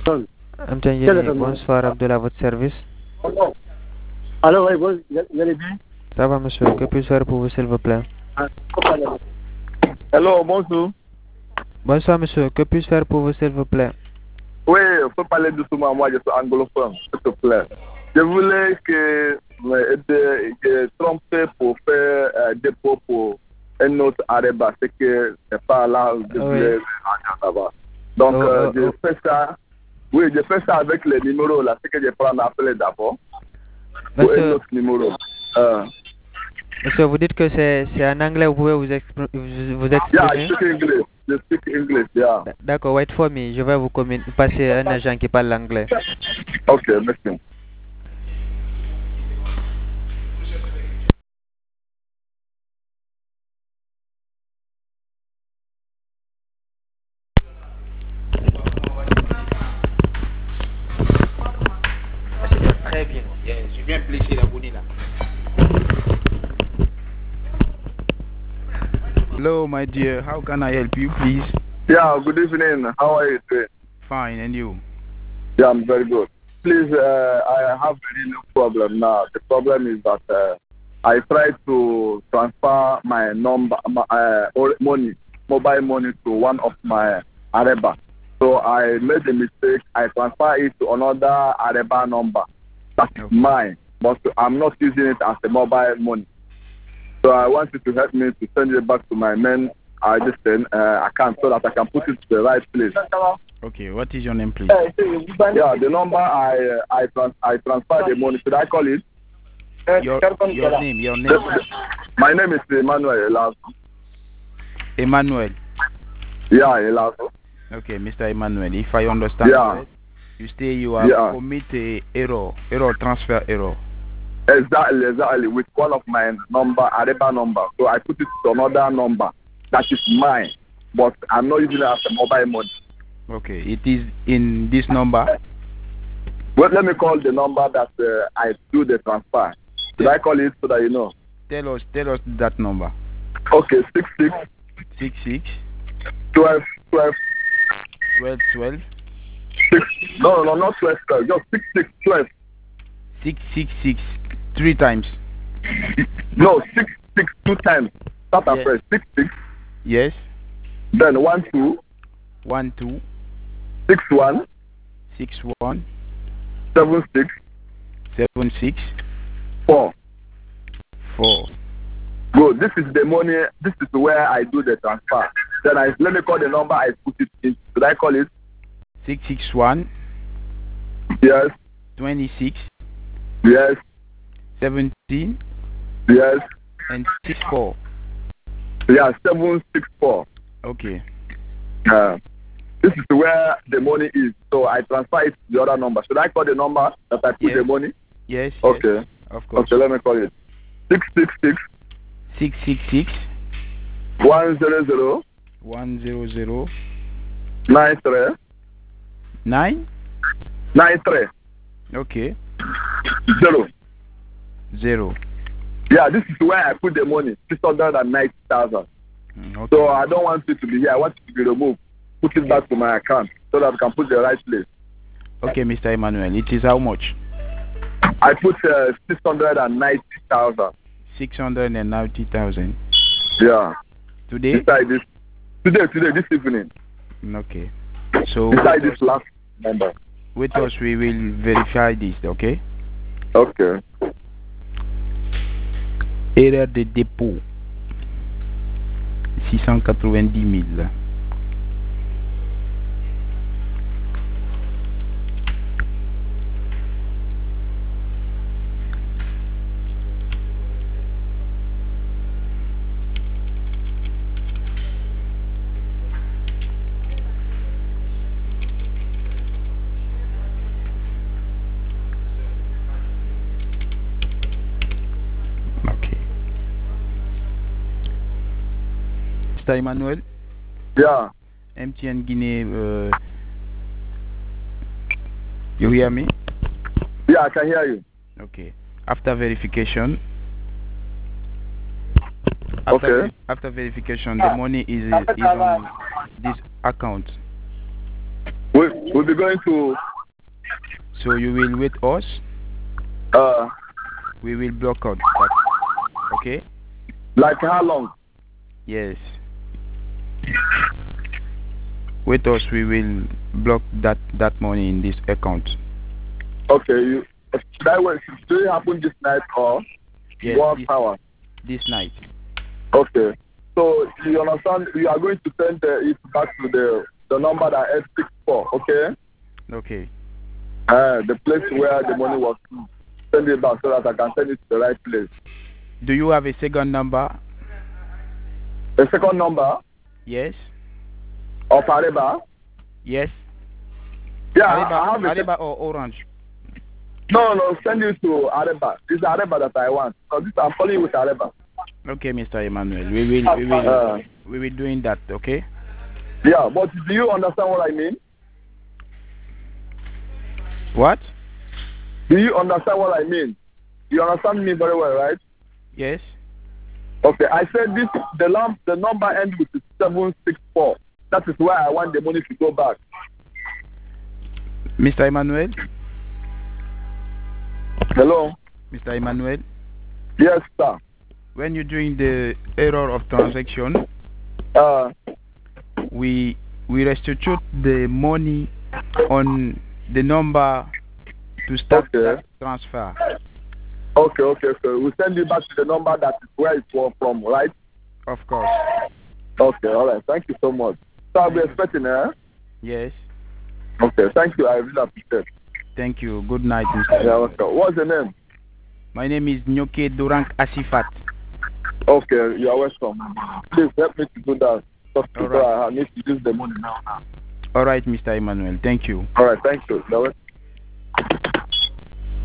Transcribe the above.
Amtian bonsoir Abdullah à votre service. Alors, oui, vous allez bien? Ça va monsieur, que puis-je faire pour vous s'il vous plaît? Hello, bonjour. Bonsoir monsieur, que puis-je faire pour vous s'il vous plaît? Oui, il faut parler doucement, moi je suis anglophone, s'il te plaît. Je voulais que tromper pour faire dépôt pour un autre Areba, c'est que c'est pas là où je voulais là-bas. Donc je fais ça. Oui, je fais ça avec les numéros là, c'est que je prends l'appeler d'abord. Pour un autre numéro. Monsieur, vous dites que c'est en anglais, vous pouvez vous exprimer? Yeah, I speak English. Je speak English, yeah. D'accord, wait for me, je vais vous passer un agent qui parle anglais. Ok, merci. Très bien, j'ai bien plaisir à vous là. Hello, my dear. How can I help you, please? Yeah, good evening. How are you doing? Fine, and you? Yeah, I'm very good. Please, I have a real problem now. The problem is that I tried to transfer my number, money, mobile money to one of my Areba. So I made a mistake. I transfer it to another Areba number. That's mine, but I'm not using it as a mobile money. So I want you to help me to send it back to my main account so that I can put it to the right place. Okay, what is your name, please? Yeah, the number I transfer the money. Should I call it? Your name. My name is Emmanuel Elazo. Emmanuel. Yeah, Elazo. Okay, Mr. Emmanuel. If I understand right, you say you have committed error, transfer error. Exactly, with one of my Areba number. So I put it to another number that is mine, but I'm not using it as a mobile money. Okay, it is in this number. Well, let me call the number that I do the transfer. Should I call it so that you know? Tell us that number. Okay, 66 12 No, not 12, just 66 666 3 times. No, 66 2 times. Start afresh. 66. Yes. Then 12 61 76 4. Good. This is the money. This is where I do the transfer. Then let me call the number I put it in. Should I call it? 661. Yes. 26. Yes. 17. Yes. And 64. Yeah, 764. Okay. This is where the money is. So I transfer it to the other number. Should I call the number that I put the money? Yes. Okay. Yes, of course. Okay, let me call it. 666 100 93 93. Okay. 0. Yeah, this is where I put the money, 690,000. Okay. So I don't want it to be here. I want it to be removed. Put it back to my account so that I can put the right place. Okay, Mr. Emmanuel, it is how much? I put 690,000. 690,000. Yeah. Today? Inside this. Today, this evening. Okay. So inside this last number. With us, we will verify this, okay? Okay. Erreur de dépôt. 690 000. Mr. Emmanuel? Yeah. MTN Guinea, you hear me? Yeah, I can hear you. Okay. After verification, after verification, the money is on this account. Which We'll be going to. So you will wait us? We will block out that. Okay? Like how long? Yes. With us, we will block that money in this account. Okay. Should I wait? Should it happen this night or yes, 1 hour? This night. Okay. So you understand? You are going to send it back to the number that ends 64. Okay. Okay. The place where the money was. Send it back so that I can send it to the right place. Do you have a second number? A second number? Yes. Of Areba? Yes. Yeah, Areba, I have Areba or Orange? No, send it to Areba. It's Areba that I want. So I'm calling you with Areba. Okay, Mr. Emmanuel. We will doing that, okay? Yeah, but do you understand what I mean? What? Do you understand what I mean? You understand me very well, right? Yes. Okay, I said the number ends with 764. That is why I want the money to go back. Mr. Emmanuel? Hello? Mr. Emmanuel? Yes, sir. When you're doing the error of transaction, we restitute the money on the number to start that transfer. Okay. We'll send it back to the number that is where it was from, right? Of course. Okay, all right. Thank you so much. So I'll be expecting, Yes. Okay, thank you. I really appreciate it. Thank you. Good night, Mr. Yeah, okay. What's your name? My name is Nyoke Durank Asifat. Okay, you are welcome. Please help me to do that. Because right. I need to use the money now. All right, Mr. Emmanuel. Thank you. All right, thank you.